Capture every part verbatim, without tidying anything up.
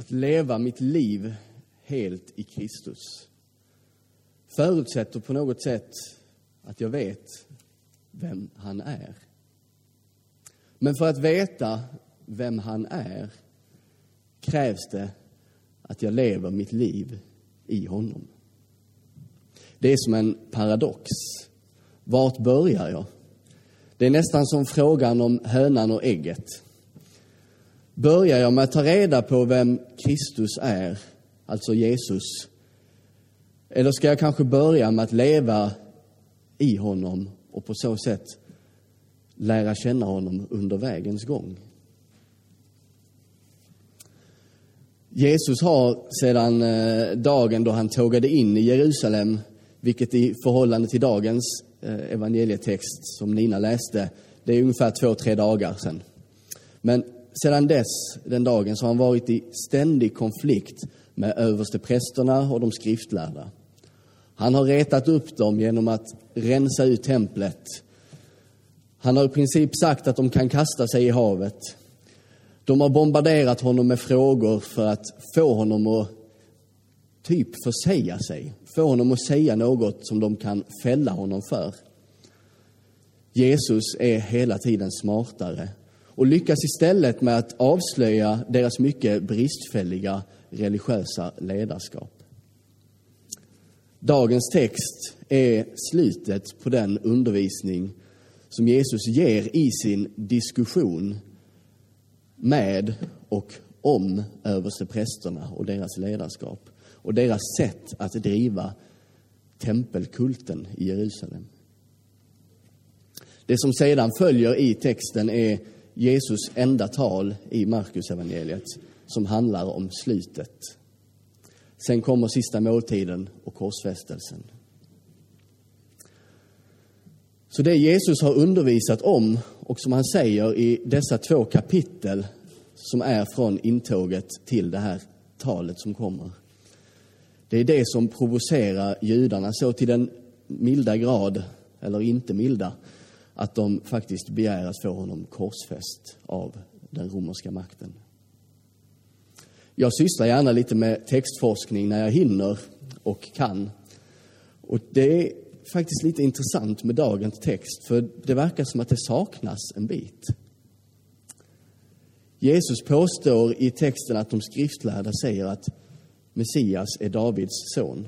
Att leva mitt liv helt i Kristus förutsätter på något sätt att jag vet vem han är. Men för att veta vem han är krävs det att jag lever mitt liv i honom. Det är som en paradox. Vart börjar jag? Det är nästan som frågan om hönan och ägget. Börjar jag med att ta reda på vem Kristus är, alltså Jesus? Eller ska jag kanske börja med att leva i honom och på så sätt lära känna honom under vägens gång? Jesus har sedan dagen då han tågade in i Jerusalem, vilket i förhållande till dagens evangelietext som Nina läste, det är ungefär två, tre dagar sedan. Men sedan dess, den dagen, så har han varit i ständig konflikt med översteprästerna och de skriftlärda. Han har retat upp dem genom att rensa ut templet. Han har i princip sagt att de kan kasta sig i havet. De har bombarderat honom med frågor för att få honom att typ försäga sig. Få honom att säga något som de kan fälla honom för. Jesus är hela tiden smartare och lyckas istället med att avslöja deras mycket bristfälliga religiösa ledarskap. Dagens text är slutet på den undervisning som Jesus ger i sin diskussion med och om översteprästerna och deras ledarskap och deras sätt att driva tempelkulten i Jerusalem. Det som sedan följer i texten är Jesus enda tal i Markus evangeliet som handlar om slutet. Sen kommer sista måltiden och korsfästelsen. Så det Jesus har undervisat om och som han säger i dessa två kapitel som är från intåget till det här talet som kommer. Det är det som provocerar judarna så till den milda grad, eller inte milda, att de faktiskt begär att få honom korsfäst av den romerska makten. Jag sysslar gärna lite med textforskning när jag hinner och kan. Och det är faktiskt lite intressant med dagens text, för det verkar som att det saknas en bit. Jesus påstår i texten att de skriftlärda säger att Messias är Davids son.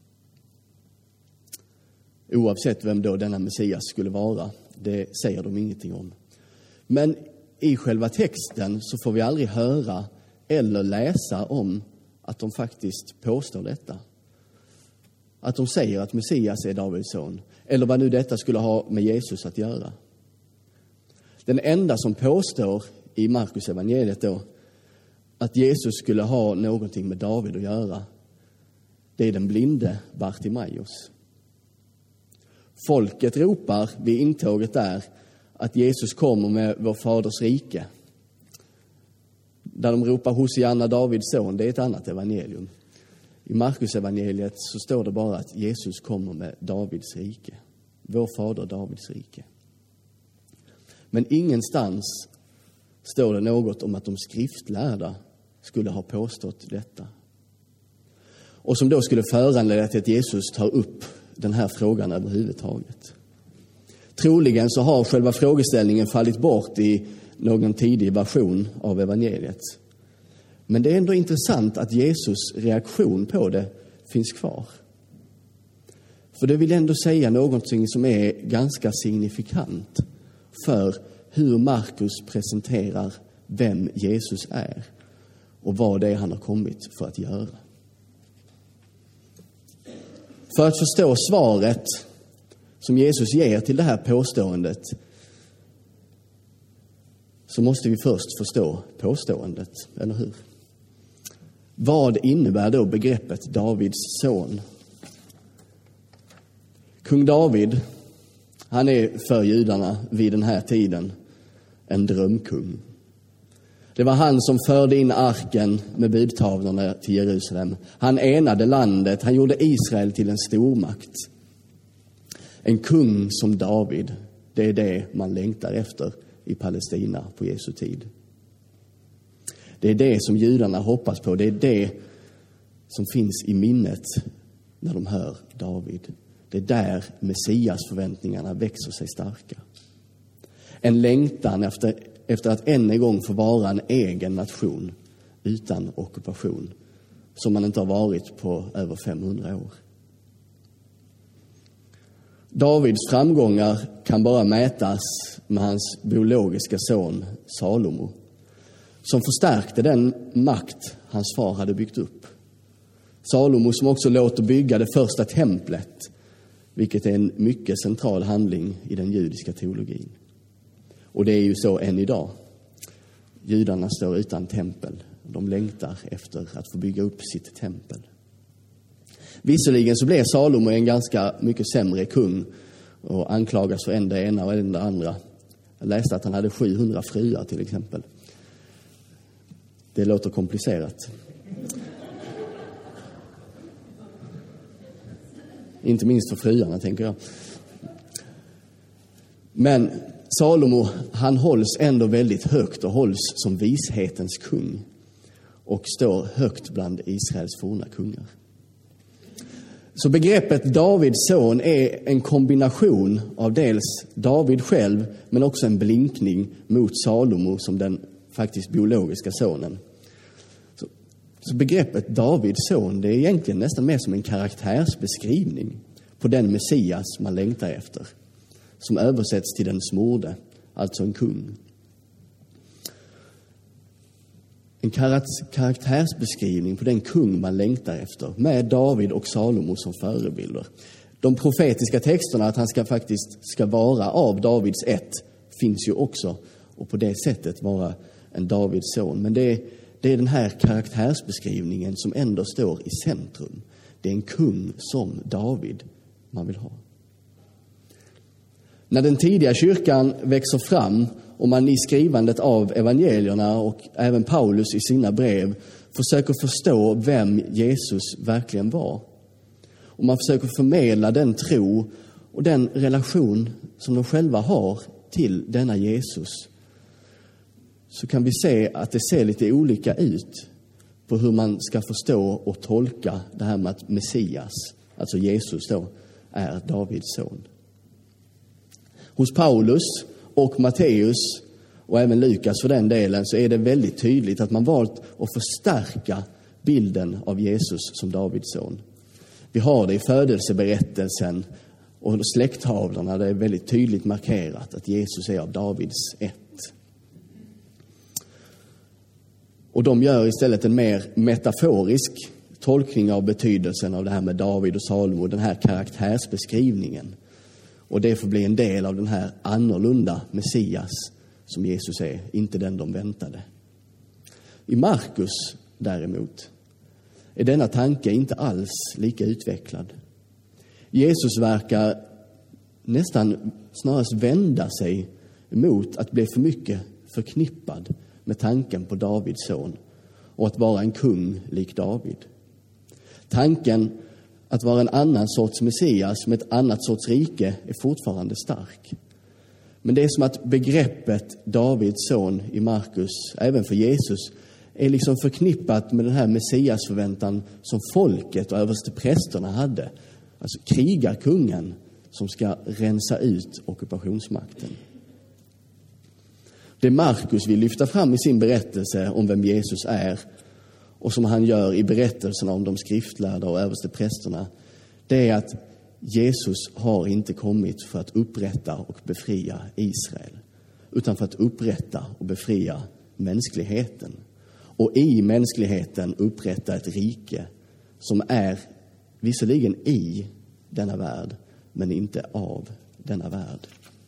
Oavsett vem då denna Messias skulle vara, det säger de ingenting om. Men i själva texten så får vi aldrig höra eller läsa om att de faktiskt påstår detta. Att de säger att Messias är Davids son. Eller vad nu detta skulle ha med Jesus att göra. Den enda som påstår i Markus evangeliet då att Jesus skulle ha någonting med David att göra, det är den blinde Bartimaios. Folket ropar vid intåget där att Jesus kommer med vår faders rike. Där de ropar Hosianna, Davids son, det är ett annat evangelium. I Markus evangeliet så står det bara att Jesus kommer med Davids rike. Vår fader Davids rike. Men ingenstans står det något om att de skriftlärda skulle ha påstått detta. Och som då skulle föranleda till att Jesus tar upp den här frågan överhuvudtaget. Troligen så har själva frågeställningen fallit bort i någon tidig version av evangeliet. Men det är ändå intressant att Jesus reaktion på det finns kvar. För det vill ändå säga någonting som är ganska signifikant för hur Markus presenterar vem Jesus är och vad det är han har kommit för att göra. För att förstå svaret som Jesus ger till det här påståendet så måste vi först förstå påståendet, eller hur? Vad innebär då begreppet Davids son? Kung David, han är för judarna vid den här tiden en drömkung. Det var han som förde in arken med budtavlorna till Jerusalem. Han enade landet, han gjorde Israel till en stormakt. En kung som David, det är det man längtar efter i Palestina på Jesu tid. Det är det som judarna hoppas på. Det är det som finns i minnet när de hör David. Det är där Messias-förväntningarna växer sig starka. En längtan efter, efter att än en gång få vara en egen nation utan ockupation, som man inte har varit på över femhundra år. Davids framgångar kan bara mätas med hans biologiska son Salomo, som förstärkte den makt hans far hade byggt upp. Salomo som också låter bygga det första templet, vilket är en mycket central handling i den judiska teologin. Och det är ju så än idag. Judarna står utan tempel. De längtar efter att få bygga upp sitt tempel. Visserligen så blev Salomo en ganska mycket sämre kung och anklagas för en det ena och en det andra. Jag läste att han hade sjuhundra fruar till exempel. Det låter komplicerat. Inte minst för fruarna, tänker jag. Men Salomo, han hålls ändå väldigt högt och hålls som vishetens kung och står högt bland Israels forna kungar. Så begreppet Davids son är en kombination av dels David själv men också en blinkning mot Salomo som den faktiskt biologiska sonen. Så, så begreppet Davids son, det är egentligen nästan mer som en karaktärsbeskrivning på den Messias man längtar efter, som översätts till den smorde, alltså en kung. En karaktärsbeskrivning på den kung man längtar efter, med David och Salomo som förebilder. De profetiska texterna att han ska faktiskt ska vara av Davids ett finns ju också, och på det sättet vara en Davids son. Men det är, det är den här karaktärsbeskrivningen som ändå står i centrum. Det är en kung som David man vill ha. När den tidiga kyrkan växer fram och man i skrivandet av evangelierna och även Paulus i sina brev försöker förstå vem Jesus verkligen var, och man försöker förmedla den tro och den relation som de själva har till denna Jesus, så kan vi se att det ser lite olika ut på hur man ska förstå och tolka det här med att Messias, alltså Jesus då, är Davids son. Hos Paulus och Matteus och även Lukas för den delen så är det väldigt tydligt att man valt att förstärka bilden av Jesus som Davids son. Vi har det i födelseberättelsen och släkttavlorna, det är väldigt tydligt markerat att Jesus är av Davids ett. Och de gör istället en mer metaforisk tolkning av betydelsen av det här med David och Salomo, den här karaktärsbeskrivningen. Och det får bli en del av den här annorlunda Messias som Jesus är, inte den de väntade. I Markus däremot är denna tanke inte alls lika utvecklad. Jesus verkar nästan snarast vända sig emot att bli för mycket förknippad med tanken på Davids son och att vara en kung lik David. Tanken att vara en annan sorts Messias med ett annat sorts rike är fortfarande stark. Men det är som att begreppet Davids son i Markus, även för Jesus, är liksom förknippat med den här Messiasförväntan som folket och översteprästerna hade. Alltså krigarkungen som ska rensa ut ockupationsmakten. Det Markus vill lyfta fram i sin berättelse om vem Jesus är, och som han gör i berättelserna om de skriftlärda och översteprästerna, det är att Jesus har inte kommit för att upprätta och befria Israel, utan för att upprätta och befria mänskligheten. Och i mänskligheten upprätta ett rike som är visserligen i denna värld, men inte av denna värld.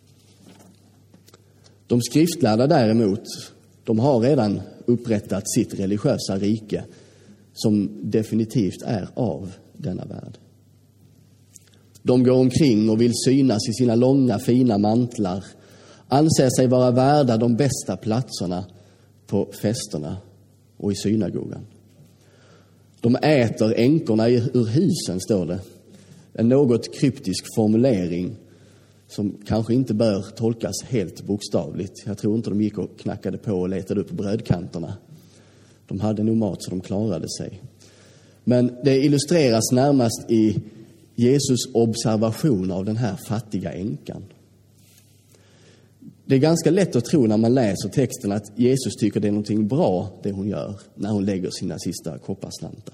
De skriftlärda däremot, de har redan upprättat sitt religiösa rike som definitivt är av denna värld. De går omkring och vill synas i sina långa fina mantlar, anser sig vara värda de bästa platserna på festerna och i synagogan. De äter änkorna ur husen, står det. En något kryptisk formulering som kanske inte bör tolkas helt bokstavligt. Jag tror inte de gick och knackade på och letade upp brödkanterna. De hade nog mat så de klarade sig. Men det illustreras närmast i Jesus observation av den här fattiga änkan. Det är ganska lätt att tro när man läser texten att Jesus tycker det är någonting bra det hon gör när hon lägger sina sista kopparslantar.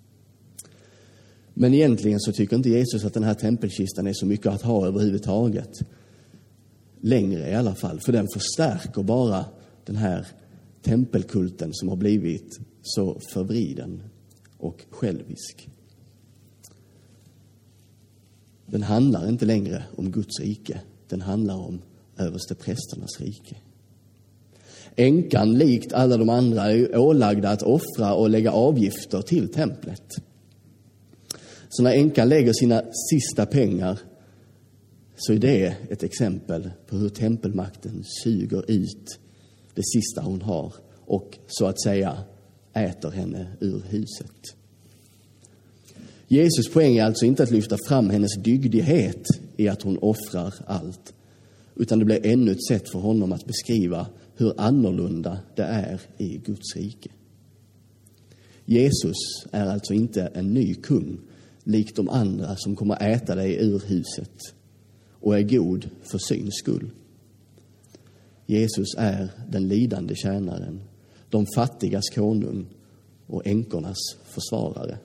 Men egentligen så tycker inte Jesus att den här tempelkistan är så mycket att ha överhuvudtaget. Längre i alla fall, för den förstärker bara den här tempelkulten som har blivit så förvriden och självisk. Den handlar inte längre om Guds rike, den handlar om översteprästernas rike. Änkan, likt alla de andra, är ålagda att offra och lägga avgifter till templet. Så när änkan lägger sina sista pengar så är det ett exempel på hur tempelmakten suger ut det sista hon har och så att säga äter henne ur huset. Jesus poäng är alltså inte att lyfta fram hennes dygdighet i att hon offrar allt, utan det blir ännu ett sätt för honom att beskriva hur annorlunda det är i Guds rike. Jesus är alltså inte en ny kung, likt de andra som kommer äta dig ur huset och är god för syns skull. Jesus är den lidande tjänaren, de fattigas konung och änkornas försvarare.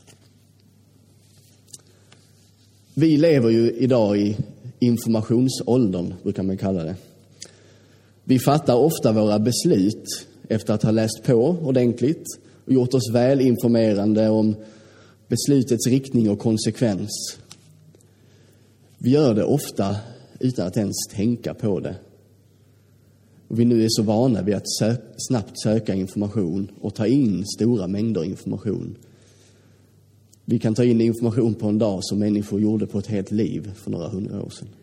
Vi lever ju idag i informationsåldern, brukar man kalla det. Vi fattar ofta våra beslut efter att ha läst på ordentligt och gjort oss väl informerande om beslutets riktning och konsekvens. Vi gör det ofta utan att ens tänka på det. Och vi nu är så vana vid att sö- snabbt söka information och ta in stora mängder information. Vi kan ta in information på en dag som människor gjorde på ett helt liv för några hundra år sedan.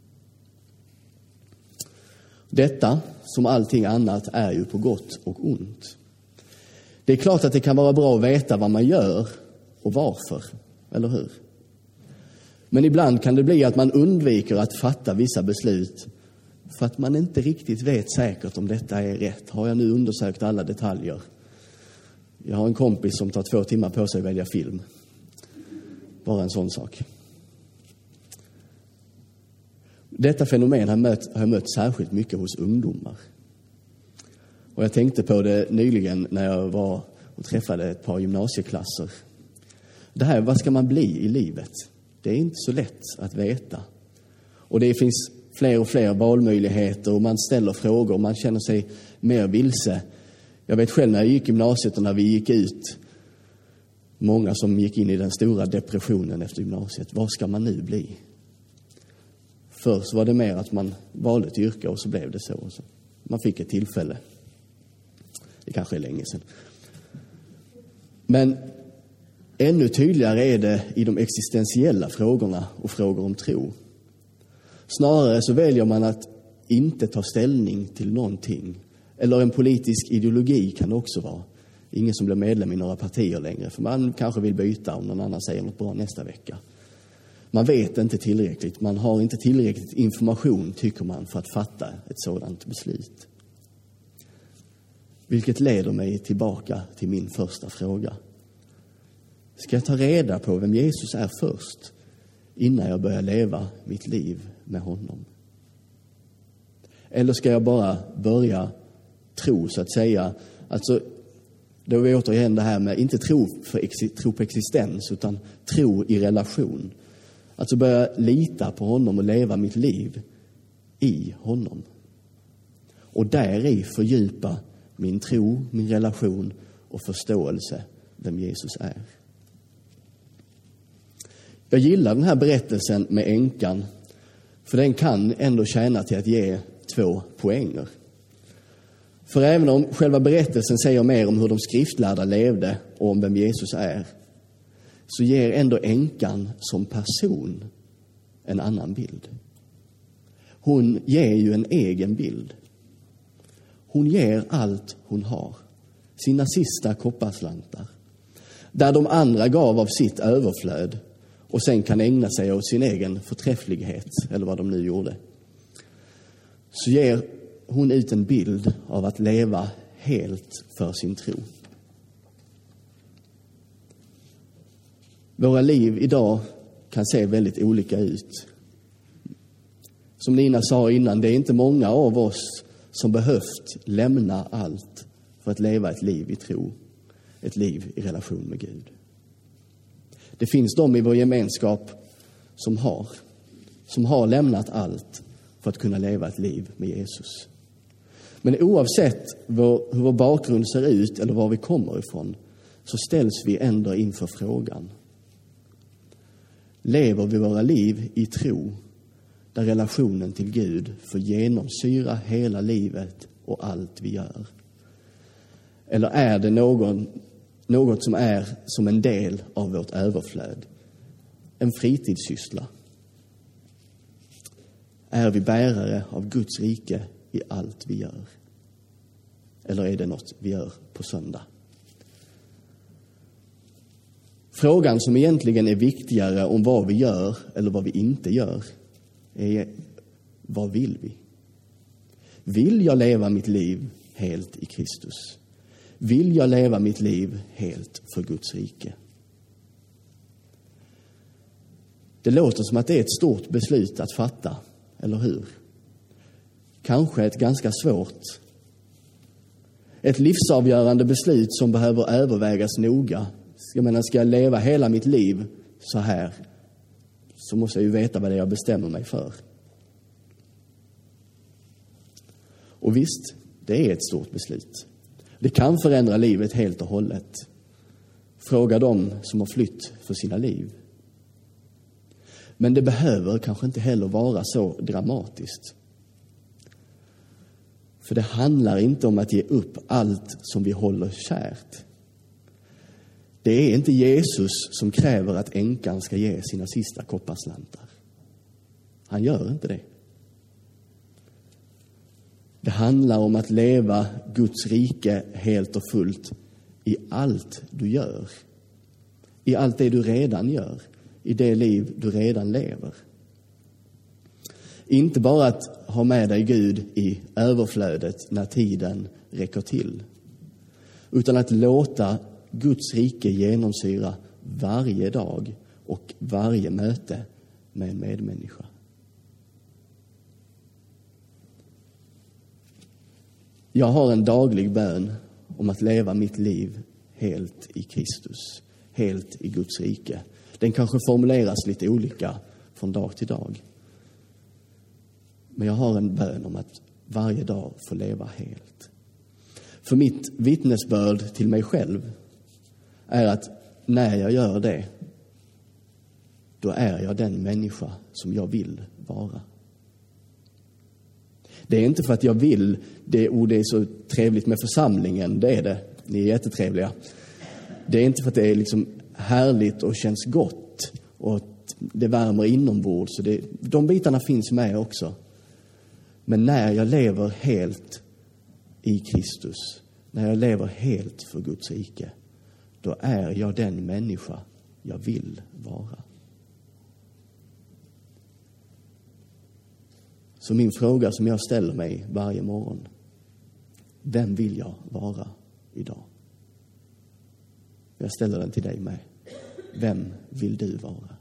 Detta, som allting annat, är ju på gott och ont. Det är klart att det kan vara bra att veta vad man gör och varför, eller hur? Men ibland kan det bli att man undviker att fatta vissa beslut för att man inte riktigt vet säkert om detta är rätt. Har jag nu undersökt alla detaljer? Jag har en kompis som tar två timmar på sig att välja film. Bara en sån sak. Detta fenomen har, mött, har jag mött särskilt mycket hos ungdomar. Och jag tänkte på det nyligen när jag var och träffade ett par gymnasieklasser. Det här, vad ska man bli i livet? Det är inte så lätt att veta. Och det finns fler och fler valmöjligheter och man ställer frågor och man känner sig mer vilse. Jag vet själv när jag gick i gymnasiet och när vi gick ut, många som gick in i den stora depressionen efter gymnasiet. Vad ska man nu bli? Först var det mer att man valde ett yrke och så blev det så. så. Man fick ett tillfälle. Det kanske är länge sedan. Men ännu tydligare är det i de existentiella frågorna och frågor om tro. Snarare så väljer man att inte ta ställning till någonting. Eller en politisk ideologi kan det också vara. Ingen som blir medlem i några partier längre. För man kanske vill byta om någon annan säger något bra nästa vecka. Man vet inte tillräckligt. Man har inte tillräckligt information, tycker man, för att fatta ett sådant beslut. Vilket leder mig tillbaka till min första fråga. Ska jag ta reda på vem Jesus är först innan jag börjar leva mitt liv med honom? Eller ska jag bara börja tro, så att säga? Alltså, då är vi återigen det här med inte tro, för tro på existens, utan tro i relation. Alltså börja lita på honom och leva mitt liv i honom. Och där i fördjupa min tro, min relation och förståelse vem Jesus är. Jag gillar den här berättelsen med änkan, för den kan ändå tjäna till att ge två poänger. För även om själva berättelsen säger mer om hur de skriftlärda levde och om vem Jesus är, så ger ändå änkan som person en annan bild. Hon ger ju en egen bild. Hon ger allt hon har, sina sista kopparslantar, där de andra gav av sitt överflöd och sen kan ägna sig åt sin egen förträfflighet, eller vad de nu gjorde. Så ger hon ut en bild av att leva helt för sin tro. Våra liv idag kan se väldigt olika ut. Som Nina sa innan, det är inte många av oss som behövt lämna allt för att leva ett liv i tro, ett liv i relation med Gud. Det finns de i vår gemenskap som har, som har lämnat allt för att kunna leva ett liv med Jesus. Men oavsett vår, hur vår bakgrund ser ut eller var vi kommer ifrån, så ställs vi ändå inför frågan: lever vi våra liv i tro, där relationen till Gud får genomsyra hela livet och allt vi gör? Eller är det någon, något som är som en del av vårt överflöd? En fritidssyssla? Är vi bärare av Guds rike i allt vi gör? Eller är det något vi gör på söndag? Frågan som egentligen är viktigare om vad vi gör eller vad vi inte gör är: vad vill vi? Vill jag leva mitt liv helt i Kristus? Vill jag leva mitt liv helt för Guds rike? Det låter som att det är ett stort beslut att fatta, eller hur? Kanske ett ganska svårt. Ett livsavgörande beslut som behöver övervägas noga. Jag menar, ska jag leva hela mitt liv så här, så måste jag ju veta vad det är jag bestämmer mig för. Och visst, det är ett stort beslut. Det kan förändra livet helt och hållet. Fråga dem som har flytt för sina liv. Men det behöver kanske inte heller vara så dramatiskt. För det handlar inte om att ge upp allt som vi håller kärt. Det är inte Jesus som kräver att änkan ska ge sina sista kopparslantar. Han gör inte det. Det handlar om att leva Guds rike helt och fullt i allt du gör. I allt det du redan gör. I det liv du redan lever. Inte bara att ha med dig Gud i överflödet när tiden räcker till. Utan att låta Guds rike genomsyra varje dag och varje möte med en medmänniska. Jag har en daglig bön om att leva mitt liv helt i Kristus, helt i Guds rike. Den kanske formuleras lite olika från dag till dag. Men jag har en bön om att varje dag få leva helt. För mitt vittnesbörd till mig själv är att när jag gör det, då är jag den människa som jag vill vara. Det är inte för att jag vill det, och det är så trevligt med församlingen, det är det. Ni är jättetrevliga. Det är inte för att det är liksom härligt och känns gott och att det värmer inombords. Så det, de bitarna finns med också. Men när jag lever helt i Kristus, när jag lever helt för Guds rike, då är jag den människa jag vill vara. Så min fråga som jag ställer mig varje morgon: vem vill jag vara idag? Jag ställer den till dig med. Vem vill du vara?